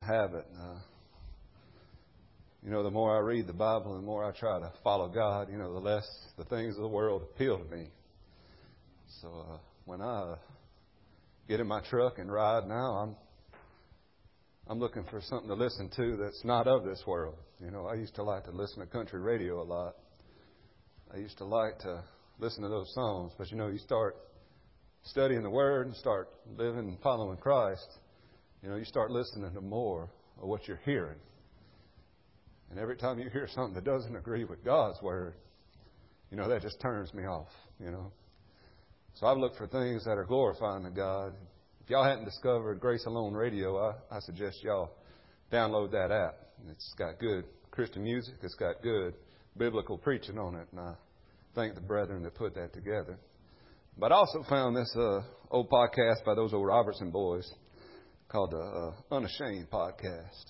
habit. The more I read the Bible, the more I try to follow God, the less the things of the world appeal to me. So when I get in my truck and ride now, I'm looking for something to listen to that's not of this world. I used to like to listen to country radio a lot. I used to like to listen to those songs. But, you start studying the Word and start living and following Christ, you start listening to more of what you're hearing. And every time you hear something that doesn't agree with God's Word, that just turns me off, So I look for things that are glorifying to God. If y'all hadn't discovered Grace Alone Radio, I suggest y'all download that app. It's got good Christian music. It's got good biblical preaching on it. And I thank the brethren that put that together. But I also found this old podcast by those old Robertson boys called the Unashamed Podcast.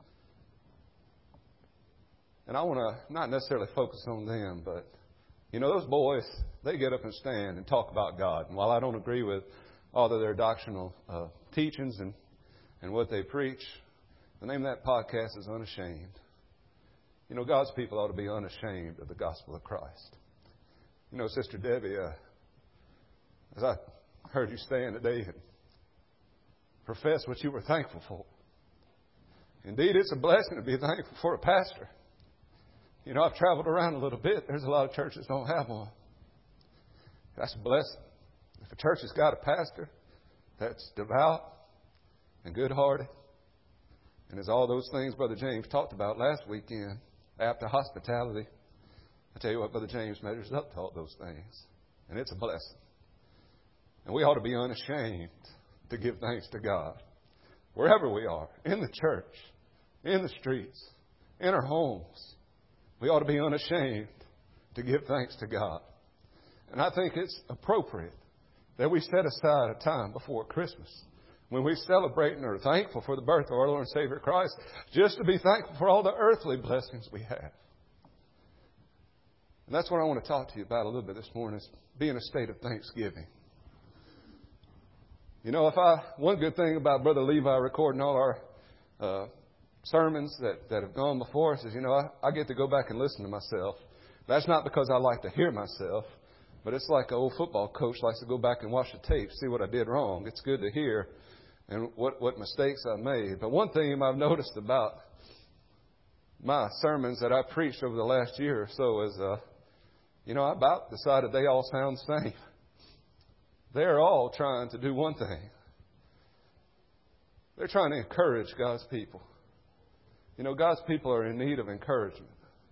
And I want to not necessarily focus on them, but, those boys, they get up and stand and talk about God. And while I don't agree with all of their doctrinal teachings and what they preach, the name of that podcast is Unashamed. God's people ought to be unashamed of the gospel of Christ. Sister Debbie, as I heard you stand today and profess what you were thankful for. Indeed, it's a blessing to be thankful for a pastor. I've traveled around a little bit. There's a lot of churches that don't have one. That's a blessing. If a church has got a pastor that's devout and good-hearted, and as all those things Brother James talked about last weekend, after hospitality, I tell you what, Brother James measures up to all those things. And it's a blessing. And we ought to be unashamed to give thanks to God. Wherever we are, in the church, in the streets, in our homes, we ought to be unashamed to give thanks to God. And I think it's appropriate that we set aside a time before Christmas when we celebrate and are thankful for the birth of our Lord and Savior Christ, just to be thankful for all the earthly blessings we have. And that's what I want to talk to you about a little bit this morning, is be in a state of thanksgiving. One good thing about Brother Levi recording all our sermons that have gone before us is, I get to go back and listen to myself. That's not because I like to hear myself, but it's like an old football coach likes to go back and watch the tape, see what I did wrong. It's good to hear and what mistakes I made. But one thing I've noticed about my sermons that I preached over the last year or so is, I about decided they all sound the same. They're all trying to do one thing. They're trying to encourage God's people. God's people are in need of encouragement.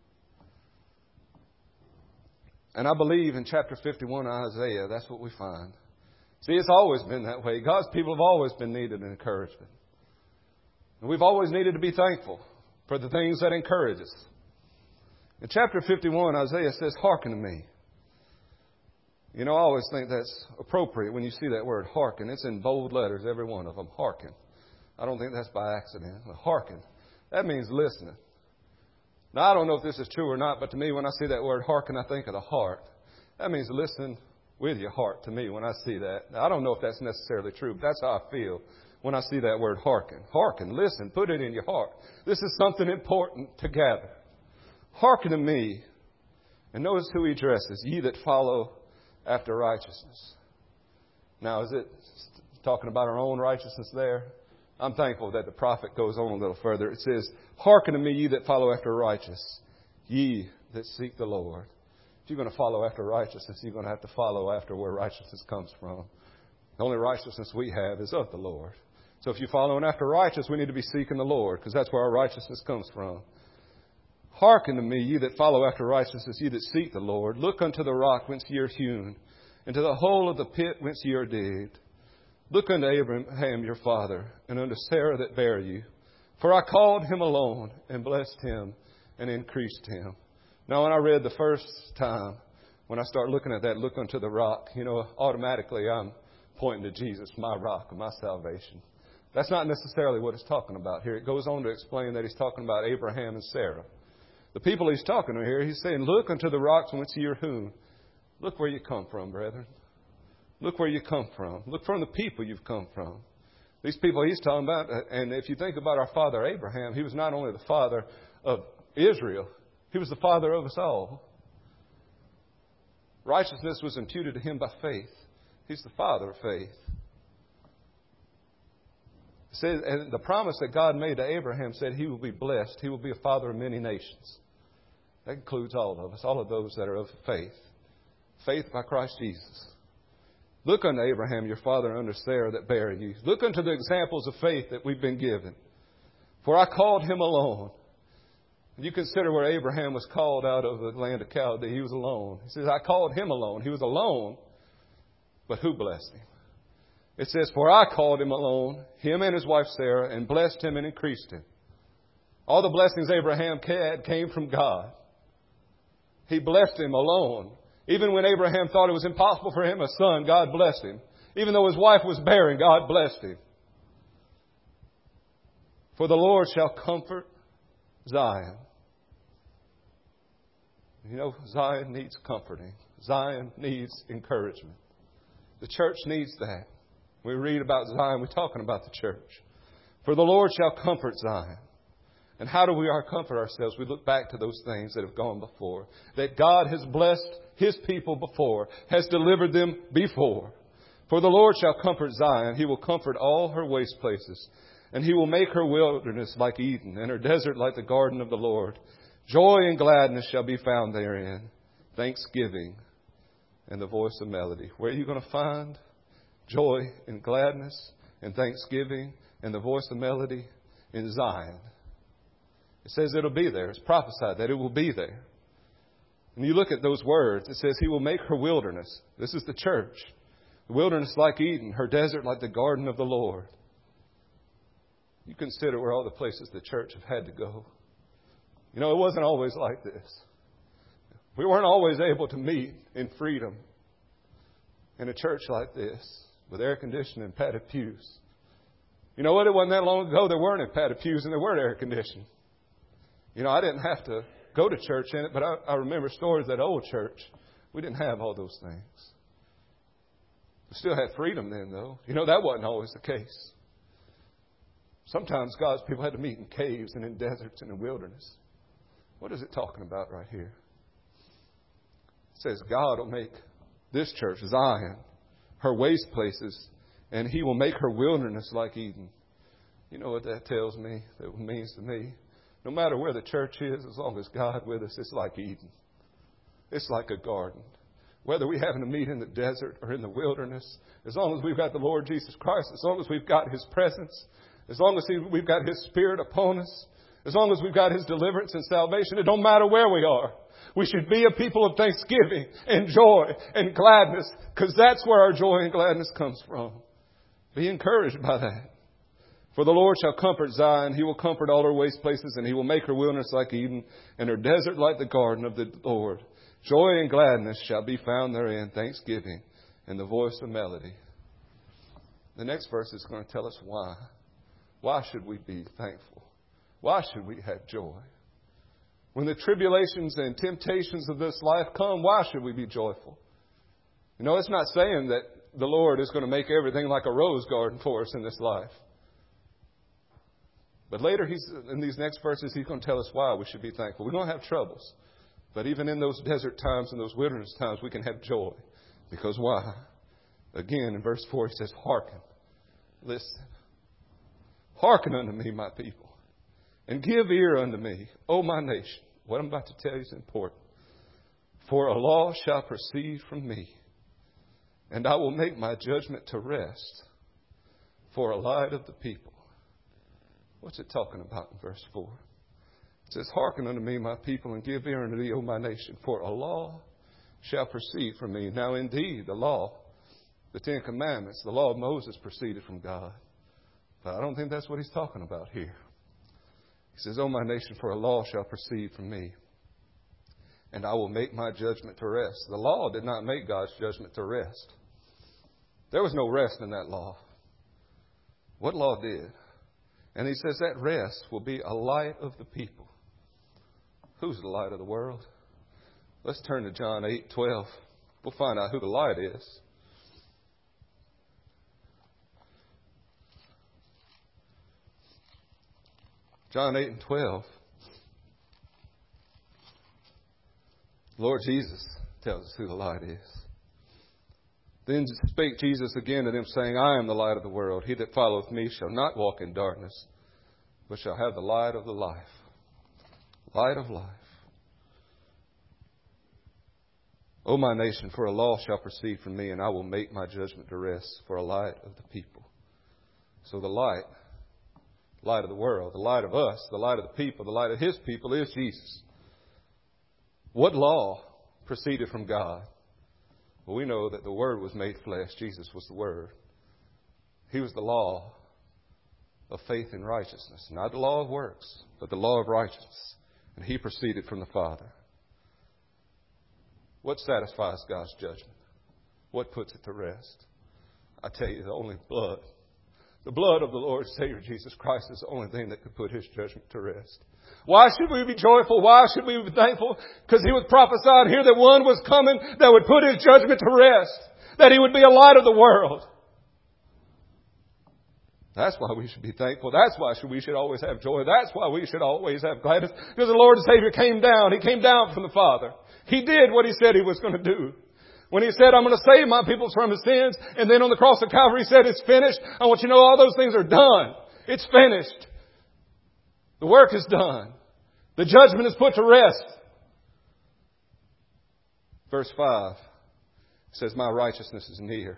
And I believe in chapter 51 of Isaiah, that's what we find. See, it's always been that way. God's people have always been needed encouragement. And we've always needed to be thankful for the things that encourage us. In chapter 51, Isaiah says, "Hearken to me." I always think that's appropriate when you see that word hearken. It's in bold letters, every one of them. Hearken. I don't think that's by accident. Hearken. That means listening. Now, I don't know if this is true or not, but to me, when I see that word hearken, I think of the heart. That means listen with your heart to me when I see that. Now, I don't know if that's necessarily true, but that's how I feel when I see that word hearken. Hearken, listen, put it in your heart. This is something important to gather. Hearken to me. And notice who he addresses. Ye that follow after righteousness. Now, is it talking about our own righteousness there? I'm thankful that the prophet goes on a little further. It says, "Hearken to me, ye that follow after righteousness, ye that seek the Lord." If you're going to follow after righteousness, you're going to have to follow after where righteousness comes from. The only righteousness we have is of the Lord. So if you're following after righteousness, we need to be seeking the Lord, because that's where our righteousness comes from. "Hearken to me, ye that follow after righteousness, ye that seek the Lord. Look unto the rock whence ye are hewn, and to the hole of the pit whence ye are digged. Look unto Abraham your father, and unto Sarah that bare you. For I called him alone, and blessed him, and increased him." Now, when I read the first time, when I start looking at that, look unto the rock, automatically I'm pointing to Jesus, my rock, my salvation. That's not necessarily what it's talking about here. It goes on to explain that he's talking about Abraham and Sarah. The people he's talking to here, he's saying, look unto the rocks whence ye are hewn. Look where you come from, brethren. Look where you come from. Look from the people you've come from. These people he's talking about, and if you think about our father Abraham, he was not only the father of Israel, he was the father of us all. Righteousness was imputed to him by faith. He's the father of faith. It says, and the promise that God made to Abraham said he will be blessed. He will be a father of many nations. That includes all of us, all of those that are of faith. Faith by Christ Jesus. Look unto Abraham, your father, and unto Sarah that bare you. Look unto the examples of faith that we've been given. For I called him alone. You consider where Abraham was called out of the land of Chaldea. He was alone. He says, I called him alone. He was alone. But who blessed him? It says, for I called him alone, him and his wife Sarah, and blessed him and increased him. All the blessings Abraham had came from God. He blessed him alone. Even when Abraham thought it was impossible for him a son, God blessed him. Even though his wife was barren, God blessed him. For the Lord shall comfort Zion. You know, Zion needs comforting. Zion needs encouragement. The church needs that. We read about Zion, we're talking about the church. For the Lord shall comfort Zion. And how do we comfort ourselves? We look back to those things that have gone before. That God has blessed His people before, has delivered them before. For the Lord shall comfort Zion. He will comfort all her waste places. And He will make her wilderness like Eden, and her desert like the garden of the Lord. Joy and gladness shall be found therein. Thanksgiving and the voice of melody. Where are you going to find joy and gladness and thanksgiving and the voice of melody? In Zion. It says it'll be there. It's prophesied that it will be there. And you look at those words. It says He will make her wilderness. This is the church. The wilderness like Eden, her desert like the garden of the Lord. You consider where all the places the church have had to go. You know, it wasn't always like this. We weren't always able to meet in freedom in a church like this with air conditioning and padded pews. You know what? It wasn't that long ago there weren't any padded pews and there weren't air conditioning. You know, I didn't have to go to church in it, but I remember stories at old church. We didn't have all those things. We still had freedom then, though. You know, that wasn't always the case. Sometimes God's people had to meet in caves and in deserts and in wilderness. What is it talking about right here? It says God will make this church, Zion, her waste places, and He will make her wilderness like Eden. You know what that tells me? That means to me? No matter where the church is, as long as God with us, it's like Eden. It's like a garden. Whether we happen to meet in the desert or in the wilderness, as long as we've got the Lord Jesus Christ, as long as we've got His presence, as long as we've got His Spirit upon us, as long as we've got His deliverance and salvation, it don't matter where we are. We should be a people of thanksgiving and joy and gladness, because that's where our joy and gladness comes from. Be encouraged by that. For the Lord shall comfort Zion. He will comfort all her waste places, and He will make her wilderness like Eden, and her desert like the garden of the Lord. Joy and gladness shall be found therein, thanksgiving and the voice of melody. The next verse is going to tell us why. Why should we be thankful? Why should we have joy? When the tribulations and temptations of this life come, why should we be joyful? You know, it's not saying that the Lord is going to make everything like a rose garden for us in this life. But later, in these next verses, He's going to tell us why we should be thankful. We're going to have troubles. But even in those desert times and those wilderness times, we can have joy. Because why? Again, in verse 4, He says, hearken. Listen. Hearken unto me, my people. And give ear unto me, O my nation. What I'm about to tell you is important. For a law shall proceed from me. And I will make my judgment to rest for a light of the people. What's it talking about in verse 4? It says, hearken unto me, my people, and give ear unto thee, O my nation, for a law shall proceed from me. Now, indeed, the law, the Ten Commandments, the law of Moses proceeded from God. But I don't think that's what He's talking about here. He says, O my nation, for a law shall proceed from me, and I will make my judgment to rest. The law did not make God's judgment to rest. There was no rest in that law. What law did? And He says that rest will be a light of the people. Who's the light of the world? Let's turn to John 8:12. We'll find out who the light is. John 8:12. Lord Jesus tells us who the light is. Then spake Jesus again to them, saying, I am the light of the world. He that followeth me shall not walk in darkness, but shall have the light of the life. Light of life. O my nation, for a law shall proceed from me, and I will make my judgment to rest for a light of the people. So the light of the world, the light of us, the light of the people, the light of His people is Jesus. What law proceeded from God? Well, we know that the Word was made flesh. Jesus was the Word. He was the law of faith and righteousness. Not the law of works, but the law of righteousness. And He proceeded from the Father. What satisfies God's judgment? What puts it to rest? I tell you, the only blood. The blood of the Lord and Savior Jesus Christ is the only thing that could put His judgment to rest. Why should we be joyful? Why should we be thankful? Because He was prophesied here that one was coming that would put His judgment to rest. That He would be a light of the world. That's why we should be thankful. That's why we should always have joy. That's why we should always have gladness. Because the Lord and Savior came down. He came down from the Father. He did what He said He was going to do. When He said, I'm going to save my people from his sins. And then on the cross of Calvary He said, it's finished. I want you to know all those things are done. It's finished. The work is done. The judgment is put to rest. Verse 5 says, my righteousness is near.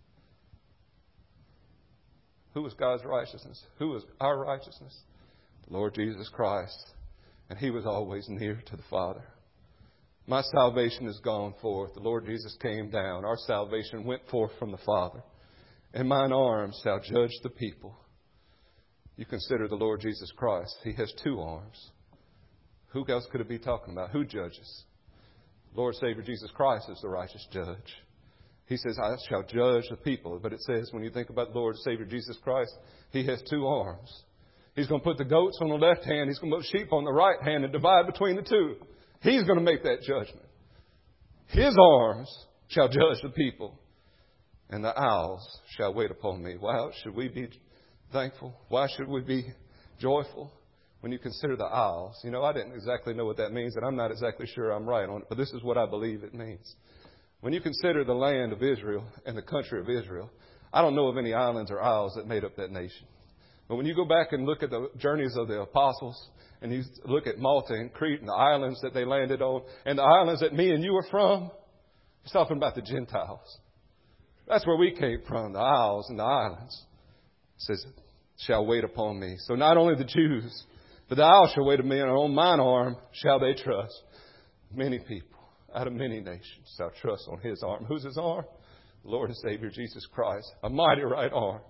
Who is God's righteousness? Who is our righteousness? The Lord Jesus Christ. And He was always near to the Father. My salvation is gone forth. The Lord Jesus came down. Our salvation went forth from the Father. And mine arms shall judge the people. You consider the Lord Jesus Christ. He has two arms. Who else could it be talking about? Who judges? Lord Savior Jesus Christ is the righteous judge. He says, I shall judge the people. But it says, when you think about the Lord Savior Jesus Christ, He has two arms. He's going to put the goats on the left hand. He's going to put sheep on the right hand and divide between the two. He's going to make that judgment. His arms shall judge the people, and the owls shall wait upon me. Why should we be thankful? Why should we be joyful? When you consider the owls, you know, I didn't exactly know what that means, and I'm not exactly sure I'm right on it, but this is what I believe it means. When you consider the land of Israel and the country of Israel, I don't know of any islands or isles that made up that nation. But when you go back and look at the journeys of the apostles, and you look at Malta and Crete and the islands that they landed on, and the islands that me and you are from, it's talking about the Gentiles. That's where we came from, the isles and the islands. It says, shall wait upon me. So not only the Jews, but the owls shall wait upon me, and on mine arm shall they trust. Many people out of many nations shall trust on His arm. Who's His arm? The Lord and Savior Jesus Christ. A mighty right arm.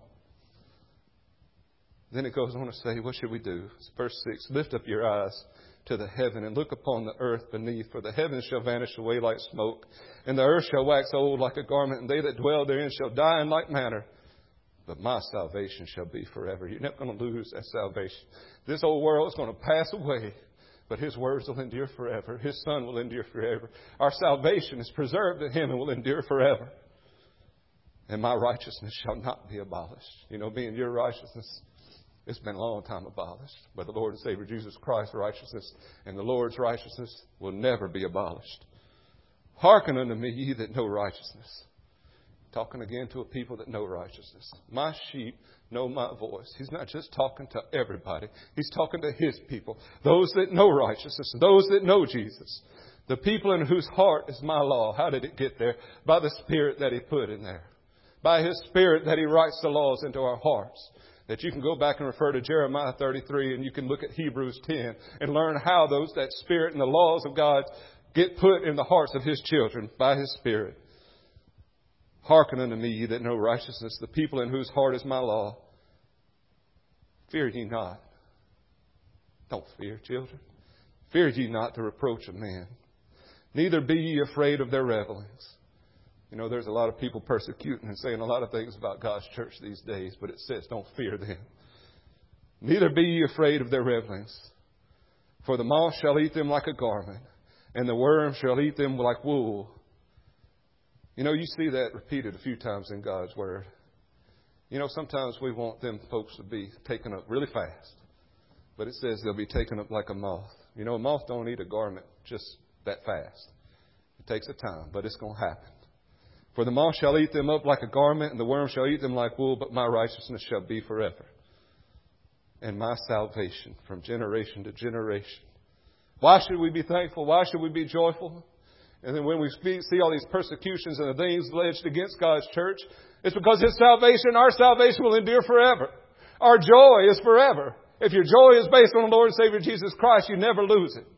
Then it goes on to say, what should we do? It's verse 6. Lift up your eyes to the heaven and look upon the earth beneath. For the heavens shall vanish away like smoke, and the earth shall wax old like a garment, and they that dwell therein shall die in like manner. But my salvation shall be forever. You're not going to lose that salvation. This old world is going to pass away, but His words will endure forever. His Son will endure forever. Our salvation is preserved in Him and will endure forever. And my righteousness shall not be abolished. You know, being your righteousness, it's been a long time abolished. But the Lord and Savior Jesus Christ's righteousness and the Lord's righteousness will never be abolished. Hearken unto me, ye that know righteousness. Talking again to a people that know righteousness. My sheep know my voice. He's not just talking to everybody. He's talking to His people. Those that know righteousness. Those that know Jesus. The people in whose heart is my law. How did it get there? By the Spirit that He put in there. By His Spirit that He writes the laws into our hearts. That you can go back and refer to Jeremiah 33 and you can look at Hebrews 10 and learn how that Spirit and the laws of God get put in the hearts of His children by His Spirit. Hearken unto me, ye that know righteousness, the people in whose heart is my law. Fear ye not. Don't fear, children. Fear ye not the reproach of men. Neither be ye afraid of their revelings. You know, there's a lot of people persecuting and saying a lot of things about God's church these days, but it says don't fear them. Neither be ye afraid of their revelings. For the moth shall eat them like a garment, and the worm shall eat them like wool. You know, you see that repeated a few times in God's Word. You know, sometimes we want them folks to be taken up really fast. But it says they'll be taken up like a moth. You know, a moth don't eat a garment just that fast. It takes a time, but it's going to happen. For the moth shall eat them up like a garment, and the worm shall eat them like wool, but my righteousness shall be forever, and my salvation from generation to generation. Why should we be thankful? Why should we be joyful? And then when we see all these persecutions and the things alleged against God's church, it's because His salvation, our salvation will endure forever. Our joy is forever. If your joy is based on the Lord and Savior Jesus Christ, you never lose it.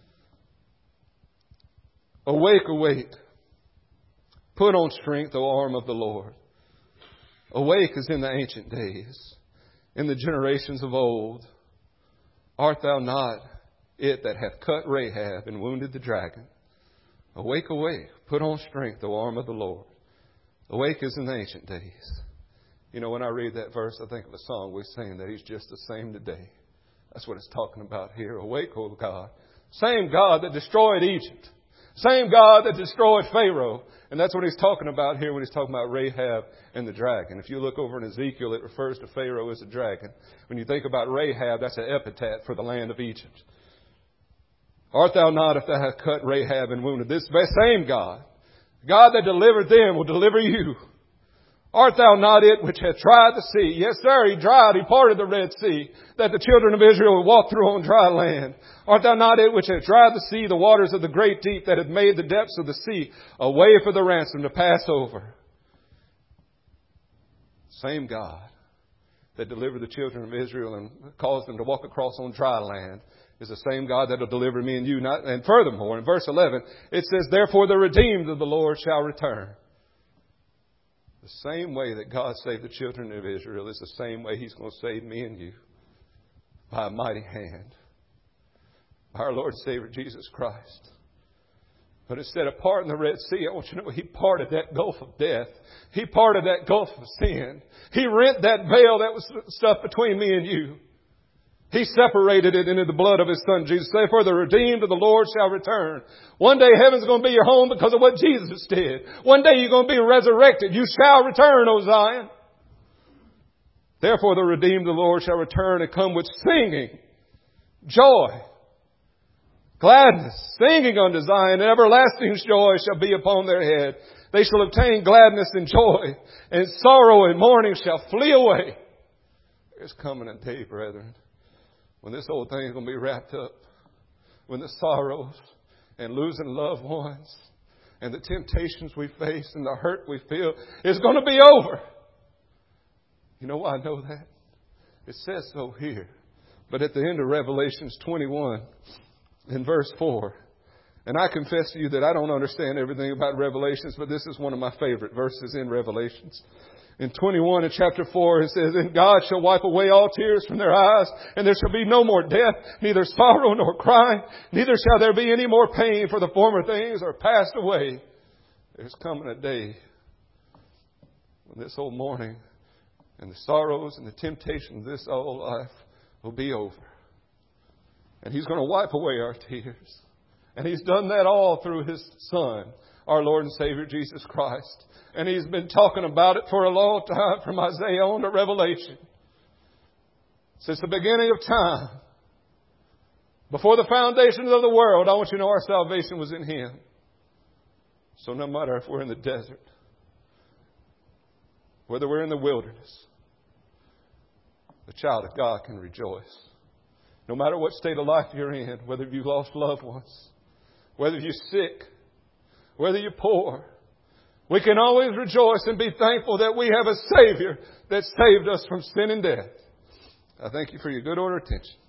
Awake, awake. Put on strength, O arm of the Lord. Awake as in the ancient days, in the generations of old. Art thou not it that hath cut Rahab and wounded the dragon? Awake, awake. Put on strength, O arm of the Lord. Awake as in the ancient days. You know, when I read that verse, I think of a song we sing that He's just the same today. That's what it's talking about here. Awake, O God. Same God that destroyed Egypt. Same God that destroyed Pharaoh. And that's what He's talking about here when He's talking about Rahab and the dragon. If you look over in Ezekiel, it refers to Pharaoh as a dragon. When you think about Rahab, that's an epithet for the land of Egypt. Art thou not if thou hast cut Rahab and wounded? This same God, God that delivered them, will deliver you. Art thou not it which hath tried the sea? Yes, sir, He parted the Red Sea, that the children of Israel would walk through on dry land. Art thou not it which hath dried the sea, the waters of the great deep, that hath made the depths of the sea a way for the ransom to pass over? Same God that delivered the children of Israel and caused them to walk across on dry land is the same God that will deliver me and you. And furthermore, in verse 11, it says, therefore the redeemed of the Lord shall return. The same way that God saved the children of Israel is the same way He's going to save me and you. By a mighty hand. By our Lord and Savior Jesus Christ. But instead of parting the Red Sea, I want you to know He parted that gulf of death. He parted that gulf of sin. He rent that veil that was stuff between me and you. He separated it into the blood of His Son, Jesus. Therefore, the redeemed of the Lord shall return. One day heaven's going to be your home because of what Jesus did. One day you're going to be resurrected. You shall return, O Zion. Therefore, the redeemed of the Lord shall return and come with singing, joy, gladness, singing unto Zion, and everlasting joy shall be upon their head. They shall obtain gladness and joy, and sorrow and mourning shall flee away. There's coming a day, brethren, when this whole thing is going to be wrapped up. When the sorrows and losing loved ones and the temptations we face and the hurt we feel is going to be over. You know why I know that? It says so here. But at the end of Revelations 21 in verse 4, and I confess to you that I don't understand everything about Revelations, but this is one of my favorite verses in Revelations. In 21 in chapter 4, it says, and God shall wipe away all tears from their eyes, and there shall be no more death, neither sorrow nor crying, neither shall there be any more pain, for the former things are passed away. There's coming a day when this whole mourning and the sorrows and the temptations of this old life will be over. And He's going to wipe away our tears. And He's done that all through His Son, our Lord and Savior Jesus Christ. And He's been talking about it for a long time, from Isaiah on to Revelation. Since the beginning of time. Before the foundations of the world, I want you to know our salvation was in Him. So no matter if we're in the desert, whether we're in the wilderness, the child of God can rejoice. No matter what state of life you're in, whether you've lost loved ones, whether you're sick, whether you're poor, we can always rejoice and be thankful that we have a Savior that saved us from sin and death. I thank you for your good order of attention.